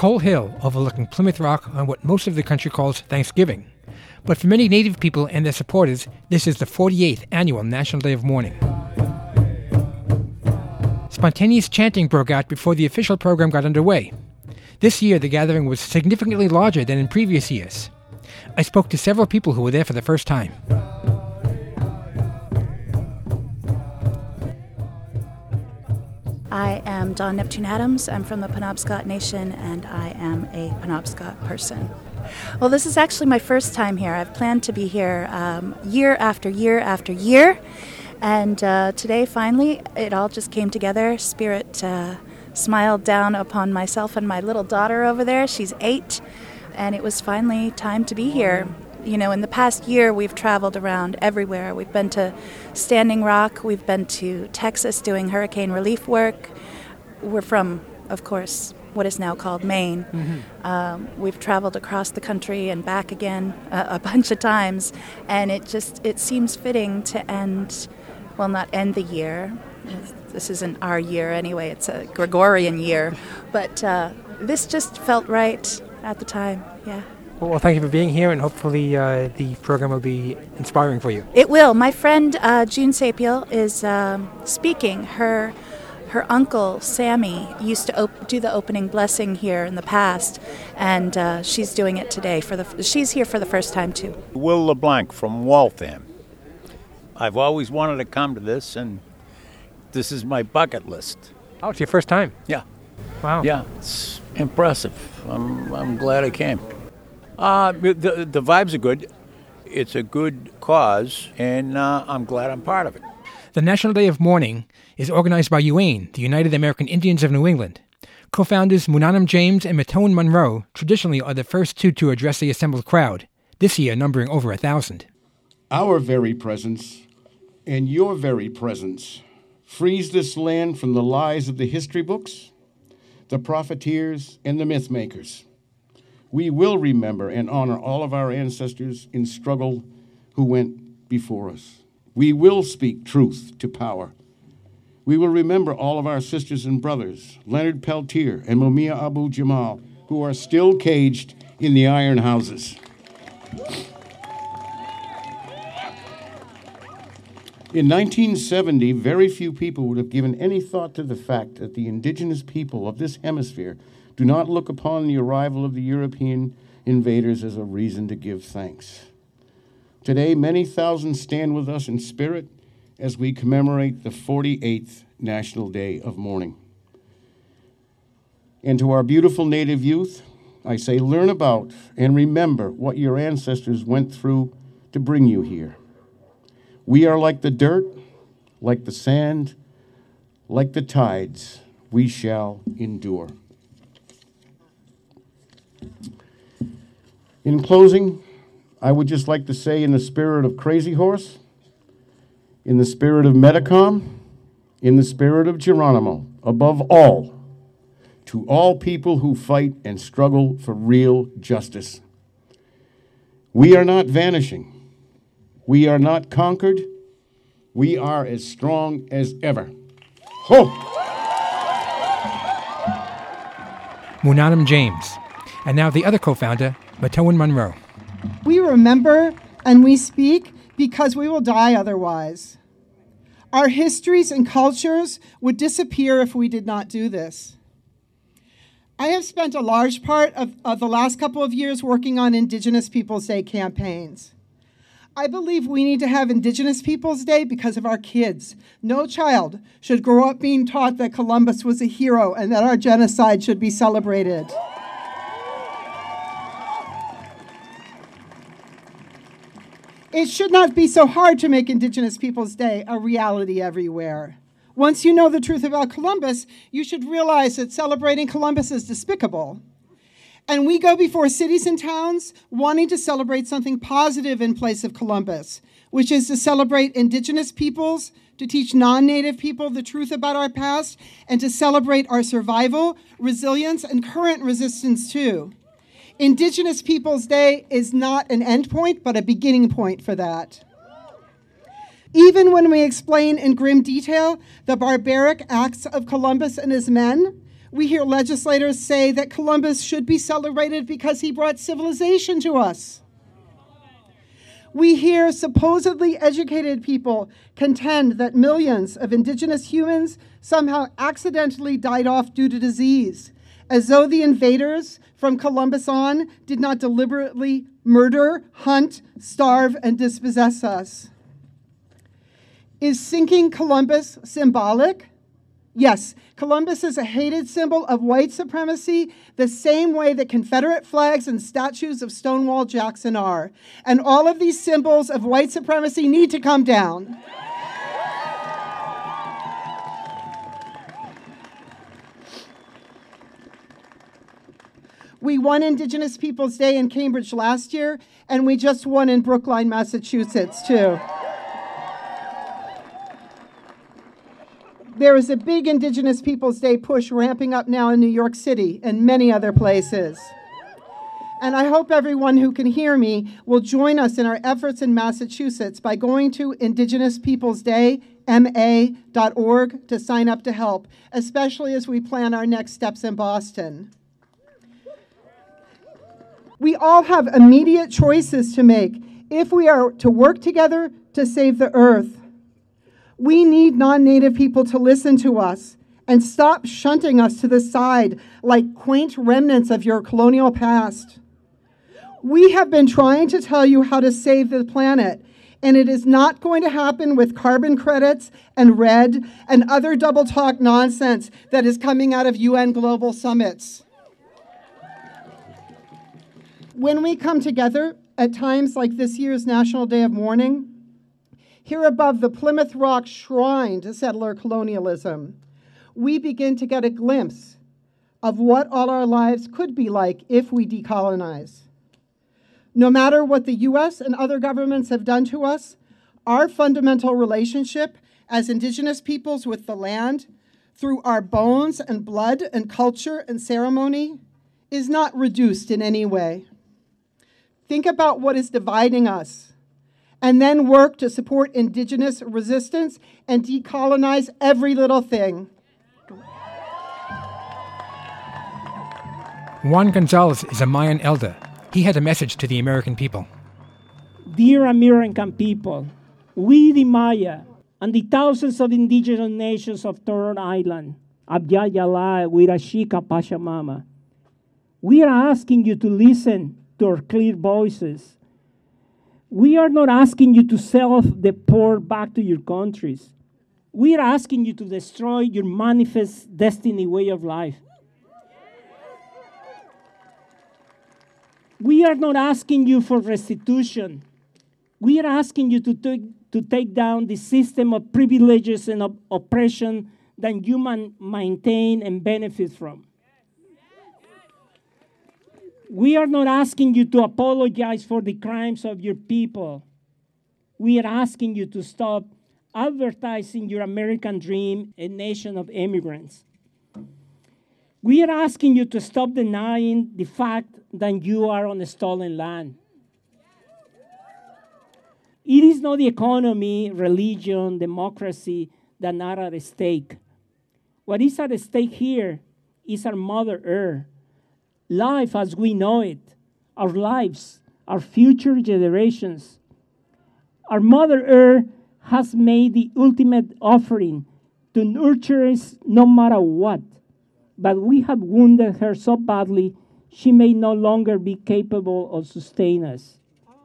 Coal Hill overlooking Plymouth Rock on what most of the country calls Thanksgiving. But for many Native people and their supporters, this is the 48th annual National Day of Mourning. Spontaneous chanting broke out before the official program got underway. This year, the gathering was significantly larger than in previous years. I spoke to several people who were there for the first time. I am Dawn Neptune Adams. I'm from the Penobscot Nation, and I am a Penobscot person. Well, this is actually my first time here. I've planned to be here year after year after year, and today, finally, it all just came together. Spirit smiled down upon myself and my little daughter over there. She's 8, and it was finally time to be here. You know, in the past year, we've traveled around everywhere. We've been to Standing Rock. We've been to Texas doing hurricane relief work. We're from, of course, what is now called Maine. Mm-hmm. We've traveled across the country and back again a bunch of times. And it seems fitting to end, well, not end the year. This isn't our year anyway. It's a Gregorian year. But this just felt right at the time, yeah. Well, thank you for being here, and hopefully the program will be inspiring for you. It will. My friend June Sapiel is speaking. Her uncle, Sammy, used to do the opening blessing here in the past, and she's doing it today. She's here for the first time, too. Will LeBlanc from Waltham. I've always wanted to come to this, and this is my bucket list. Oh, it's your first time? Yeah. Wow. Yeah, it's impressive. I'm glad I came. The vibes are good. It's a good cause, and I'm glad I'm part of it. The National Day of Mourning is organized by UAIN, the United American Indians of New England. Co-founders Munanam James and Matoan Monroe traditionally are the first two to address the assembled crowd, this year numbering over 1,000. Our very presence and your very presence frees this land from the lies of the history books, the profiteers, and the myth makers. We will remember and honor all of our ancestors in struggle who went before us. We will speak truth to power. We will remember all of our sisters and brothers, Leonard Peltier and Mumia Abu Jamal, who are still caged in the iron houses. In 1970, very few people would have given any thought to the fact that the indigenous people of this hemisphere do not look upon the arrival of the European invaders as a reason to give thanks. Today, many thousands stand with us in spirit as we commemorate the 48th National Day of Mourning. And to our beautiful Native youth, I say, learn about and remember what your ancestors went through to bring you here. We are like the dirt, like the sand, like the tides. We shall endure. In closing, I would just like to say, in the spirit of Crazy Horse, in the spirit of Metacom, in the spirit of Geronimo, above all, to all people who fight and struggle for real justice. We are not vanishing. We are not conquered. We are as strong as ever. Ho! Munanam James. And now the other co-founder, Matoan Monroe. We remember and we speak because we will die otherwise. Our histories and cultures would disappear if we did not do this. I have spent a large part of the last couple of years working on Indigenous Peoples Day campaigns. I believe we need to have Indigenous Peoples Day because of our kids. No child should grow up being taught that Columbus was a hero and that our genocide should be celebrated. It should not be so hard to make Indigenous Peoples Day a reality everywhere. Once you know the truth about Columbus, you should realize that celebrating Columbus is despicable. And we go before cities and towns wanting to celebrate something positive in place of Columbus, which is to celebrate Indigenous peoples, to teach non-Native people the truth about our past, and to celebrate our survival, resilience, and current resistance too. Indigenous Peoples Day is not an end point, but a beginning point for that. Even when we explain in grim detail the barbaric acts of Columbus and his men, We hear legislators say that Columbus should be celebrated because he brought civilization to us. We hear supposedly educated people contend that millions of indigenous humans somehow accidentally died off due to disease, as though the invaders from Columbus on did not deliberately murder, hunt, starve, and dispossess us. Is sinking Columbus symbolic? Yes, Columbus is a hated symbol of white supremacy the same way that Confederate flags and statues of Stonewall Jackson are. And all of these symbols of white supremacy need to come down. We won Indigenous Peoples Day in Cambridge last year, and we just won in Brookline, Massachusetts, too. There is a big Indigenous Peoples Day push ramping up now in New York City and many other places. And I hope everyone who can hear me will join us in our efforts in Massachusetts by going to indigenouspeoplesdayma.org to sign up to help, especially as we plan our next steps in Boston. We all have immediate choices to make if we are to work together to save the earth. We need non-Native people to listen to us and stop shunting us to the side like quaint remnants of your colonial past. We have been trying to tell you how to save the planet, and it is not going to happen with carbon credits and REDD and other double talk nonsense that is coming out of UN global summits. When we come together at times like this year's National Day of Mourning, here above the Plymouth Rock shrine to settler colonialism, we begin to get a glimpse of what all our lives could be like if we decolonize. No matter what the US and other governments have done to us, our fundamental relationship as Indigenous peoples with the land, through our bones and blood and culture and ceremony, is not reduced in any way. Think about what is dividing us, and then work to support Indigenous resistance and decolonize every little thing. Juan Gonzalez is a Mayan elder. He had a message to the American people. Dear American people, we the Maya and the thousands of indigenous nations of Turtle Island, Abya Yala, Wirashika, Pachamama, we are asking you to listen to our clear voices. We are not asking you to self-deport back to your countries. We are asking you to destroy your manifest destiny way of life. We are not asking you for restitution. We are asking you to take down the system of privileges and oppression that you maintain and benefit from. We are not asking you to apologize for the crimes of your people. We are asking you to stop advertising your American dream, a nation of immigrants. We are asking you to stop denying the fact that you are on stolen land. It is not the economy, religion, democracy that are at stake. What is at stake here is our Mother Earth. Life as we know it, our lives, our future generations. Our Mother Earth has made the ultimate offering to nurture us no matter what, but we have wounded her so badly she may no longer be capable of sustaining us.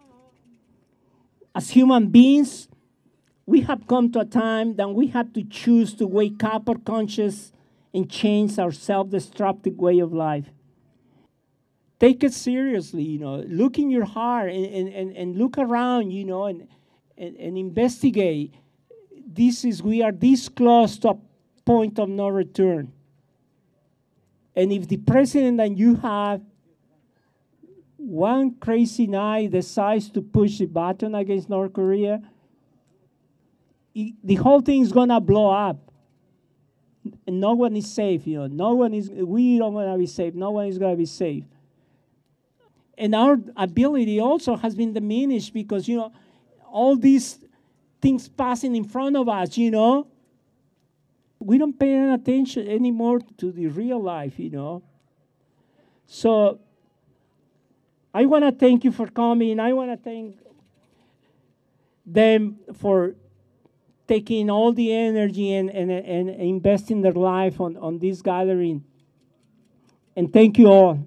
As human beings, we have come to a time that we have to choose to wake up our conscience and change our self-destructive way of life. Take it seriously, look in your heart and look around, and investigate. We are this close to a point of no return. And if the president that you have, one crazy night decides to push the button against North Korea, the whole thing is gonna blow up. And no one is safe, we don't wanna be safe, no one is gonna be safe. And our ability also has been diminished because, all these things passing in front of us, We don't pay any attention anymore to the real life, So I want to thank you for coming. I want to thank them for taking all the energy and investing their life on this gathering. And thank you all.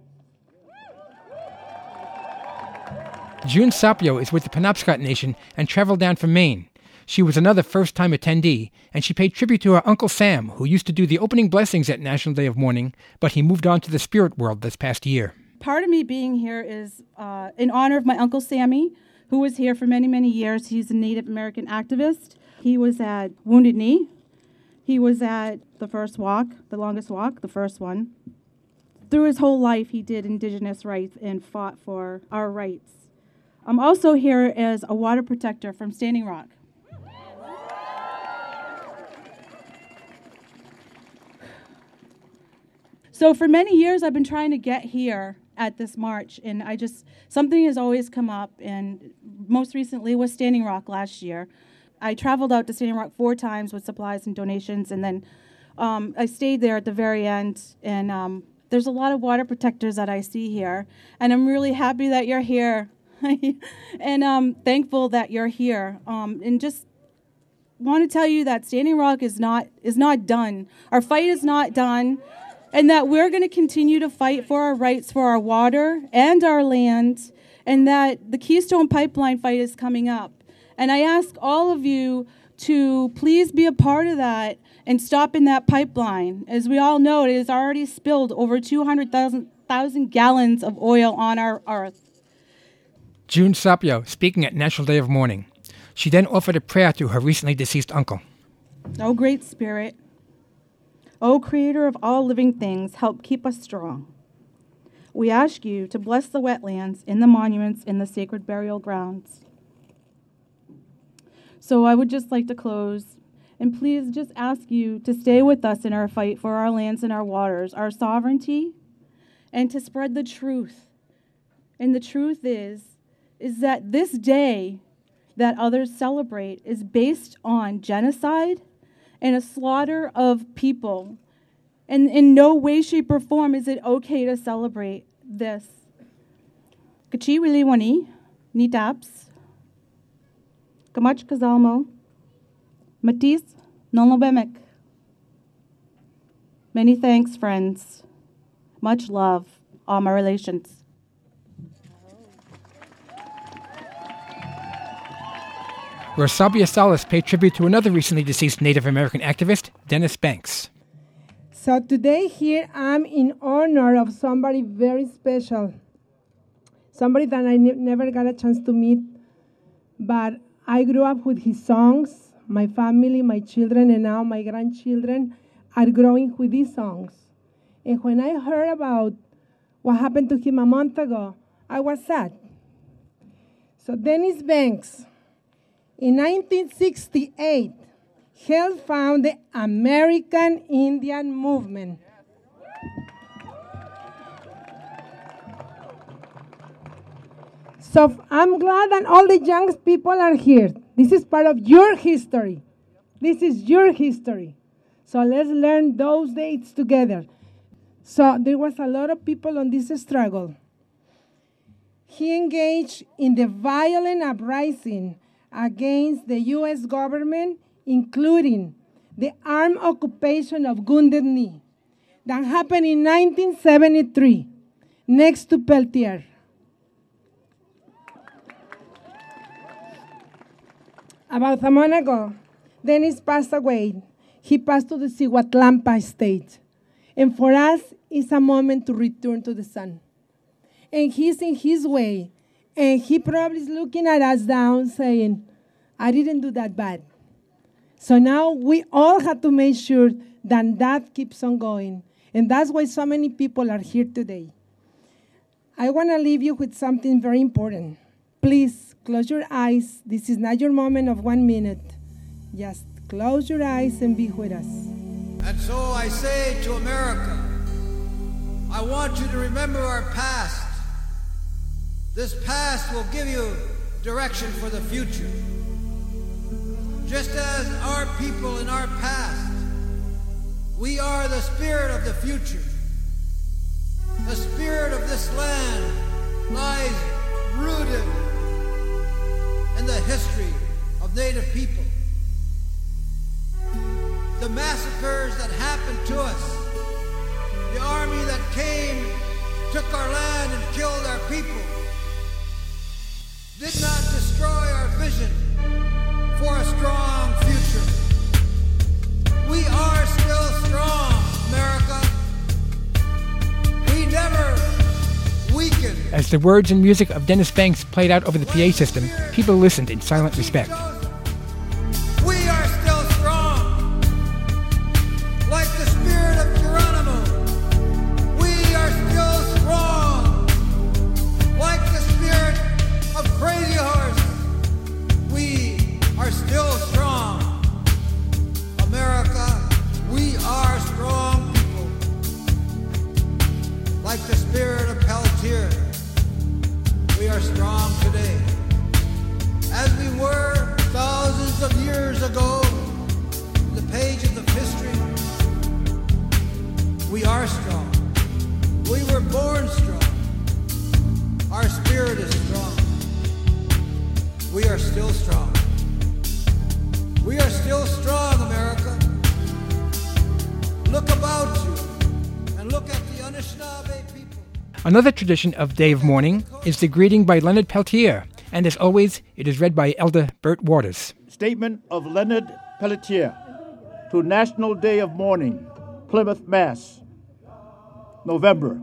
June Sapio is with the Penobscot Nation and traveled down from Maine. She was another first-time attendee, and she paid tribute to her Uncle Sam, who used to do the opening blessings at National Day of Mourning, but he moved on to the spirit world this past year. Part of me being here is in honor of my Uncle Sammy, who was here for many, many years. He's a Native American activist. He was at Wounded Knee. He was at the first walk, the longest walk, the first one. Through his whole life, he did Indigenous rights and fought for our rights. I'm also here as a water protector from Standing Rock. So for many years, I've been trying to get here at this march, and something has always come up, and most recently was Standing Rock last year. I traveled out to Standing Rock 4 times with supplies and donations, and then I stayed there at the very end, and there's a lot of water protectors that I see here, and I'm really happy that you're here, and I'm thankful that you're here, and just want to tell you that Standing Rock is not done. Our fight is not done. And that we're going to continue to fight for our rights for our water and our land, and that the Keystone Pipeline fight is coming up. And I ask all of you to please be a part of that and stop in that pipeline. As we all know, it has already spilled over 200,000 gallons of oil on our earth. June Sapio, speaking at National Day of Mourning. She then offered a prayer to her recently deceased uncle. Oh, Great Spirit, O Creator of all living things, help keep us strong. We ask you to bless the wetlands and the monuments in the sacred burial grounds. So I would just like to close and please just ask you to stay with us in our fight for our lands and our waters, our sovereignty, and to spread the truth. And the truth is that this day that others celebrate is based on genocide and a slaughter of people. And in no way, shape, or form is it okay to celebrate this. Kachi Wiliwani, Nitaps, Kamach Kazalmo, Matis, Nolobemek. Many thanks, friends. Much love, all my relations. Rosalbia Salas paid tribute to another recently deceased Native American activist, Dennis Banks. So today here I'm in honor of somebody very special, somebody that I never got a chance to meet, but I grew up with his songs. My family, my children, and now my grandchildren are growing with these songs. And when I heard about what happened to him a month ago, I was sad. So Dennis Banks, in 1968, helped found the American Indian Movement. So I'm glad that all the young people are here. This is part of your history. This is your history. So let's learn those dates together. So there was a lot of people on this struggle. He engaged in the violent uprising against the U.S. government, including the armed occupation of Wounded Knee that happened in 1973 next to Peltier. About a month ago, Dennis passed away. He passed to the Cihuatlampa state. And for us, it's a moment to return to the sun. And he's in his way. And he probably is looking at us down saying, I didn't do that bad. So now we all have to make sure that keeps on going. And that's why so many people are here today. I want to leave you with something very important. Please close your eyes. This is not your moment of 1 minute. Just close your eyes and be with us. And so I say to America, I want you to remember our past. This past will give you direction for the future. Just as our people in our past We are the spirit of the future. The spirit of this land lies rooted in the history of Native people. The massacres that happened to us, the army that came, took our land and killed our people, did not destroy our vision for a strong future. We are still strong, America. We never weaken. As the words and music of Dennis Banks played out over the PA system, people listened in silent respect. We are still strong. Like the spirit of Geronimo, we are still strong. Like the spirit of Crazy Horse, we are still strong. America, we are strong people. Like the spirit of Peltier, we are strong today. As we were thousands of years ago, in the pages of history, we are strong. We were born strong. Our spirit is strong. We are still strong. We are still strong, America. Look about you and look at the Anishinaabe people. Another tradition of Day of Mourning is the greeting by Leonard Peltier, and as always, it is read by Elder Bert Waters. Statement of Leonard Peltier to National Day of Mourning, Plymouth, Mass., November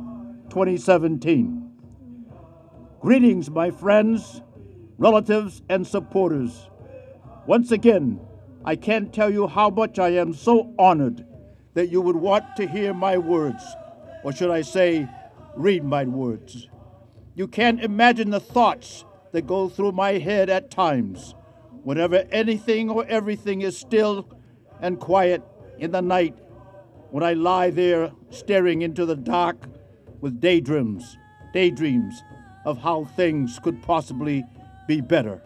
2017. Greetings, my friends, relatives, and supporters. Once again, I can't tell you how much I am so honored that you would want to hear my words, or should I say, read my words. You can't imagine the thoughts that go through my head at times whenever anything or everything is still and quiet in the night, when I lie there staring into the dark with daydreams of how things could possibly be better.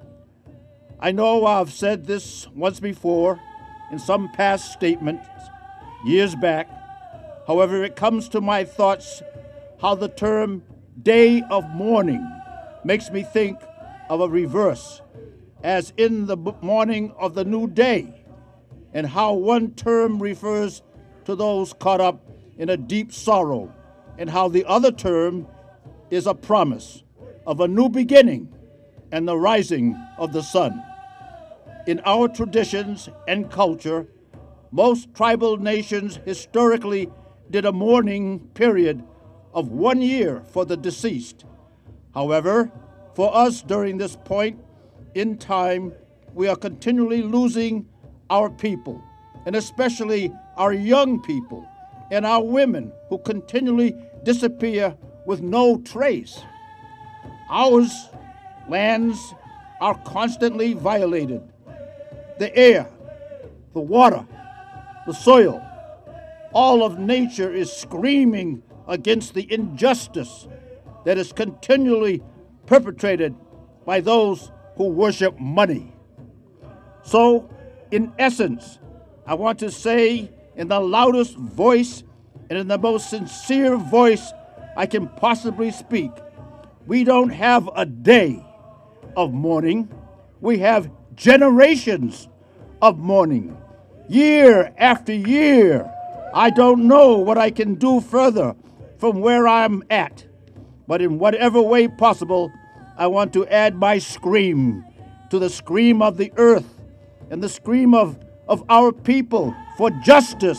I know I've said this once before in some past statements years back. However, it comes to my thoughts how the term Day of Mourning makes me think of a reverse, as in the morning of the new day, and how one term refers to those caught up in a deep sorrow, and how the other term is a promise of a new beginning and the rising of the sun. In our traditions and culture, most tribal nations historically did a mourning period of 1 year for the deceased. However, for us during this point in time, we are continually losing our people, and especially our young people and our women who continually disappear with no trace. Our lands are constantly violated. The air, the water, the soil, all of nature is screaming against the injustice that is continually perpetrated by those who worship money. So, in essence, I want to say in the loudest voice and in the most sincere voice I can possibly speak, we don't have a day of mourning. We have generations of mourning. Year after year, I don't know what I can do further from where I'm at, but in whatever way possible, I want to add my scream to the scream of the earth and the scream of our people for justice.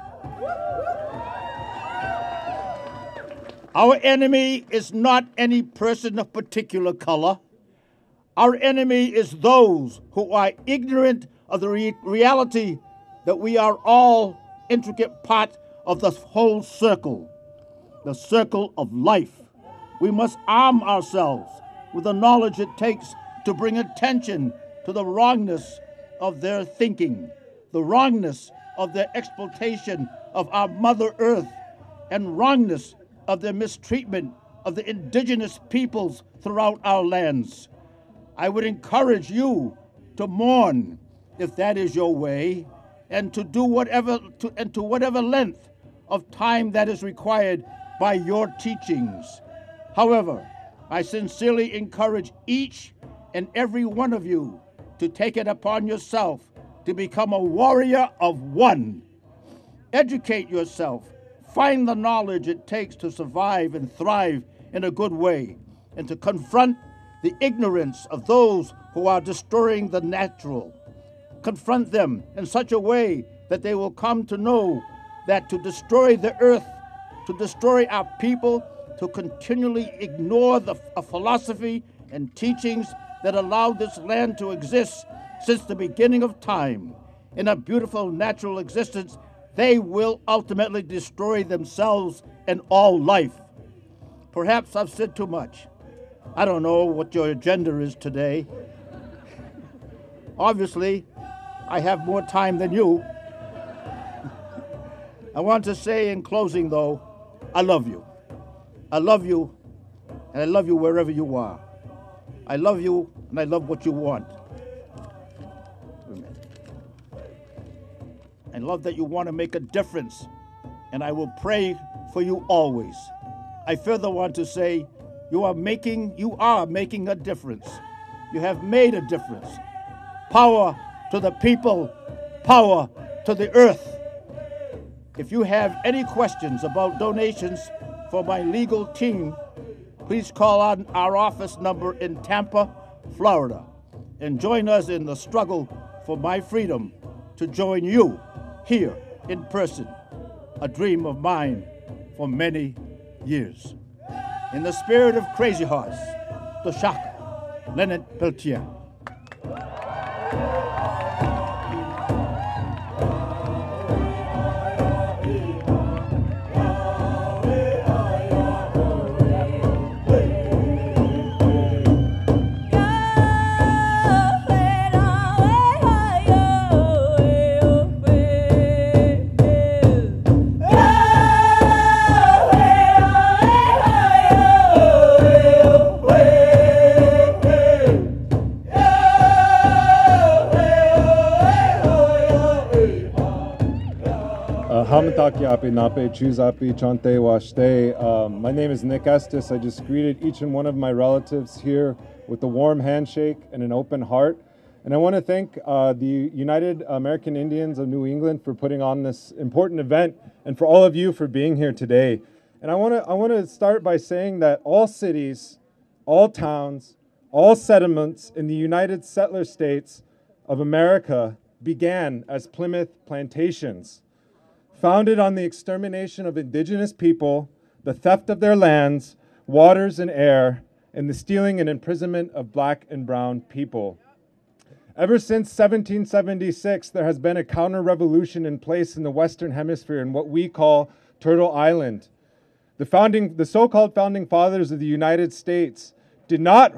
Our enemy is not any person of particular color. Our enemy is those who are ignorant of the reality that we are all intricate part of the whole circle, the circle of life. We must arm ourselves with the knowledge it takes to bring attention to the wrongness of their thinking, the wrongness of their exploitation of our Mother Earth, and wrongness of their mistreatment of the indigenous peoples throughout our lands. I would encourage you to mourn if that is your way, and to do whatever to whatever length of time that is required by your teachings. However, I sincerely encourage each and every one of you to take it upon yourself to become a warrior of one. Educate yourself. Find the knowledge it takes to survive and thrive in a good way, and to confront the ignorance of those who are destroying the natural. Confront them in such a way that they will come to know that to destroy the earth, to destroy our people, to continually ignore a philosophy and teachings that allowed this land to exist since the beginning of time in a beautiful natural existence, they will ultimately destroy themselves and all life. Perhaps I've said too much. I don't know what your agenda is today. Obviously, I have more time than you. I want to say in closing, though, I love you. I love you, and I love you wherever you are. I love you, and I love what you want. I love that you want to make a difference, and I will pray for you always. I further want to say you are making a difference. You have made a difference. Power to the people, power to the earth. If you have any questions about donations for my legal team, please call on our office number in Tampa, Florida, and join us in the struggle for my freedom to join you here in person, a dream of mine for many years. In the spirit of Crazy Horse, Toshaka, Leonard Peltier. My name is Nick Estes. I just greeted each and one of my relatives here with a warm handshake and an open heart. And I want to thank the United American Indians of New England for putting on this important event, and for all of you for being here today. And I want to start by saying that all cities, all towns, all settlements in the United Settler States of America began as Plymouth plantations, founded on the extermination of indigenous people, the theft of their lands, waters, and air, and the stealing and imprisonment of black and brown people. Ever since 1776, there has been a counter-revolution in place in the Western Hemisphere in what we call Turtle Island. The so-called founding fathers of the United States did not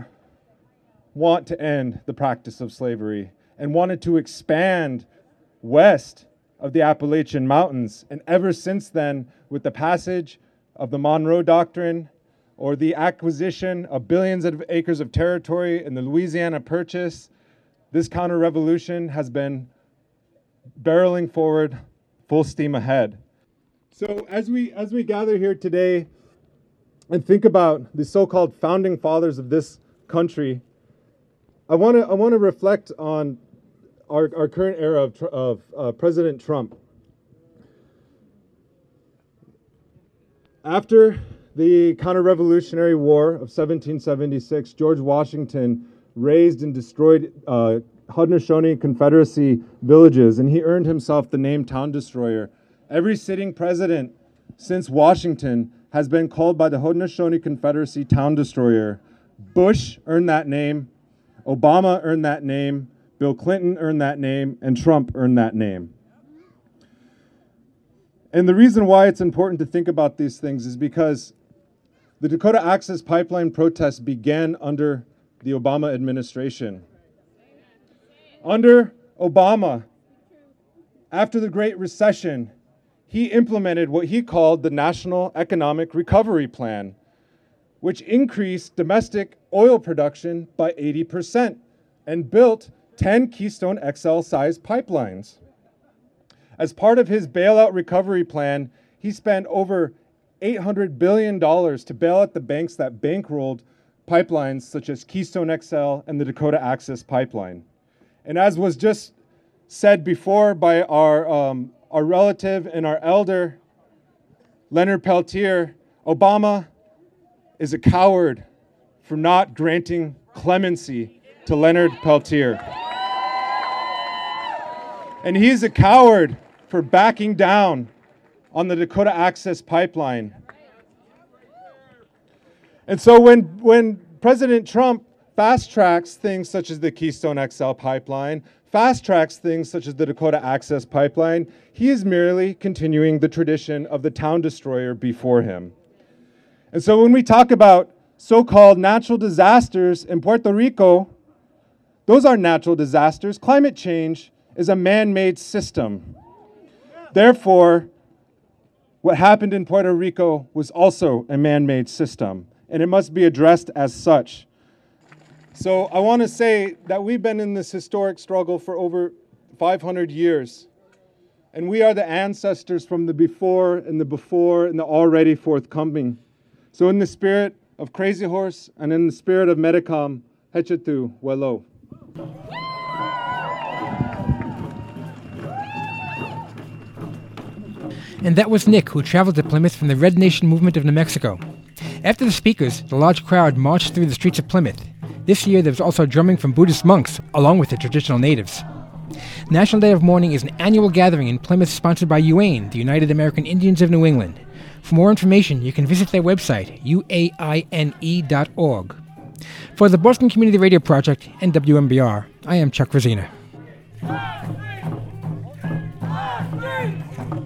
want to end the practice of slavery and wanted to expand west of the Appalachian Mountains. And ever since then, with the passage of the Monroe Doctrine or the acquisition of billions of acres of territory in the Louisiana Purchase, this counter-revolution has been barreling forward, full steam ahead. So as we gather here today and think about the so-called founding fathers of this country, I want to reflect on our current era of President Trump. After the counter-revolutionary war of 1776, George Washington razed and destroyed Haudenosaunee Confederacy villages, and he earned himself the name Town Destroyer. Every sitting president since Washington has been called by the Haudenosaunee Confederacy Town Destroyer. Bush earned that name, Obama earned that name, Bill Clinton earned that name, and Trump earned that name. And the reason why it's important to think about these things is because the Dakota Access Pipeline protests began under the Obama administration. Under Obama, after the Great Recession, he implemented what he called the National Economic Recovery Plan, which increased domestic oil production by 80% and built 10 Keystone XL-sized pipelines. As part of his bailout recovery plan, he spent over $800 billion to bail out the banks that bankrolled pipelines such as Keystone XL and the Dakota Access Pipeline. And as was just said before by our relative and our elder, Leonard Peltier, Obama is a coward for not granting clemency to Leonard Peltier. And he's a coward for backing down on the Dakota Access Pipeline. And so when President Trump fast-tracks things such as the Keystone XL pipeline, fast-tracks things such as the Dakota Access Pipeline, he is merely continuing the tradition of the town destroyer before him. And so when we talk about so-called natural disasters in Puerto Rico, those are natural disasters. Climate change is a man-made system. Therefore, what happened in Puerto Rico was also a man-made system, and it must be addressed as such. So I want to say that we've been in this historic struggle for over 500 years, and we are the ancestors from the before and the already forthcoming. So in the spirit of Crazy Horse and in the spirit of Medicom, Hechetu Welo. And that was Nick, who traveled to Plymouth from the Red Nation movement of New Mexico. After the speakers, the large crowd marched through the streets of Plymouth. This year, there was also drumming from Buddhist monks, along with the traditional natives. National Day of Mourning is an annual gathering in Plymouth sponsored by UAIN, the United American Indians of New England. For more information, you can visit their website, uaine.org. For the Boston Community Radio Project and WMBR, I am Chuck Rosina.